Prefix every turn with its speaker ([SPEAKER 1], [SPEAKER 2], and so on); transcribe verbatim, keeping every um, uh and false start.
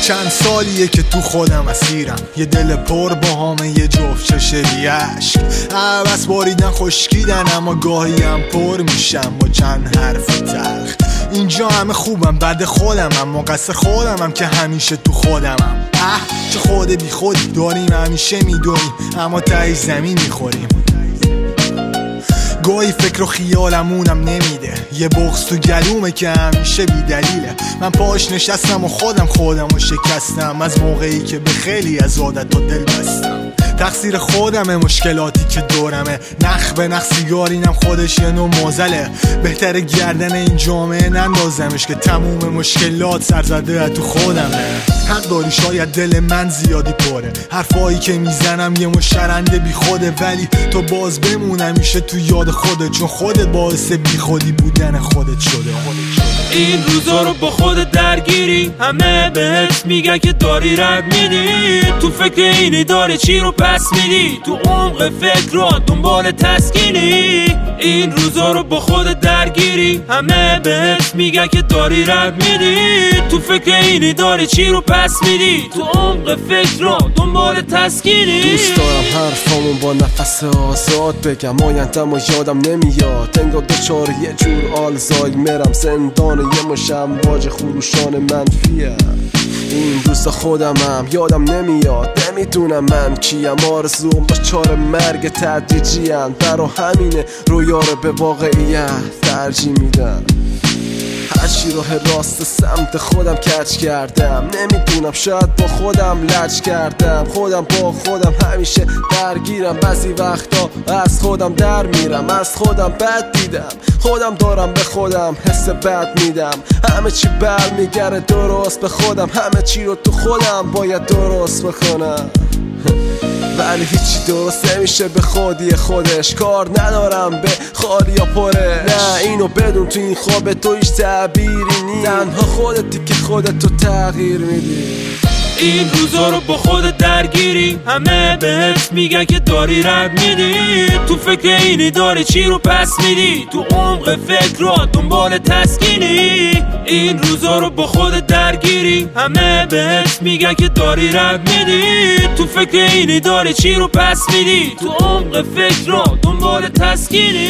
[SPEAKER 1] چند سالیه که تو خودم اسیرم، یه دل پر با همه یه جفت چشه بی عشق. عبس باریدن خشکیدن اما گاهی هم پر میشم با چند حرف تلخ. اینجا همه خوبم بعد خودم اما قصر خودم هم که همیشه تو خودمم. اه چه خود بی خودی داریم همیشه میدونیم اما تای زمین میخوریم. گاهی فکر و خیالمونم نمیده، یه بغض تو گلومه که همیشه بی دلیله. من پاش نشستم و خودم خودم و شکستم از موقعی که به خیلی از عادت و دل بستم. تقصیر خودمه مشکلاتی که دورمه، نخ به نخ سیگارینم خودش یه نوع موزله. بهتره گردن این جامعه نندازمش که تموم مشکلات سرزده تو خودمه. حق داری شاید دل من زیادی پره، حرفایی که میزنم یه مشرنده بی خوده، ولی تو باز بمونم میشه تو یاد خودت، چون خودت باعث بی خودی بودن خودت شده.
[SPEAKER 2] این روزا رو با خودت درگیری، همه بهت میگن که داری رد میدی، تو فکر اینی داری چی رو پس میدی، تو عمق فکر رو دنبال تسکینی. این روزا رو با خودت درگیری، همه بهت میگن که داری رد میدی، تو فکر اینی داری چی رو پس میدی، تو عمق فکر رو دنبال تسکینی.
[SPEAKER 3] دوست دارم حرفامون با نفس آزاد بگم، آیندم و یادم نمیاد، انگار دچار یه جور آلزایمرم، زندان یه مشم باج خروشان منفیه. این روزا خودمم یادم نمیاد، نمیدونم من کیم، آرزوم با چار مرگ تدریجیم، برا همینه رویا رو به واقعیت ترجیح میدم. هرچی راه راست سمت خودم کج کردم، نمیدونم شاید با خودم لج کردم، خودم با خودم همیشه درگیرم، بعضی وقتا از خودم در میرم، از خودم بد دیدم، خودم دارم به خودم حس بد میدم، همه چی برمیگره درست به خودم، همه چی رو تو خودم باید درست بکنم، ولی هیچی درست نمیشه به خودی خودش، کار ندارم به خالی یا پره. نه اینو بدون تو این خواب تو هیچ تعبیری نیست، تنها خودتی که خودتو تغییر میدی.
[SPEAKER 2] این روزا رو با خودت درگیری، همه بهت میگن که داری رد میدی، تو فکر اینی داری چی رو پس میدی، تو عمق فکر رو دنبال تسکینی. این روزا رو با خودت درگیری، همه بهت میگن که داری رد میدی، تو فکر اینی داری چی رو پس میدی، تو عمق فکر رو دنبال تسکینی.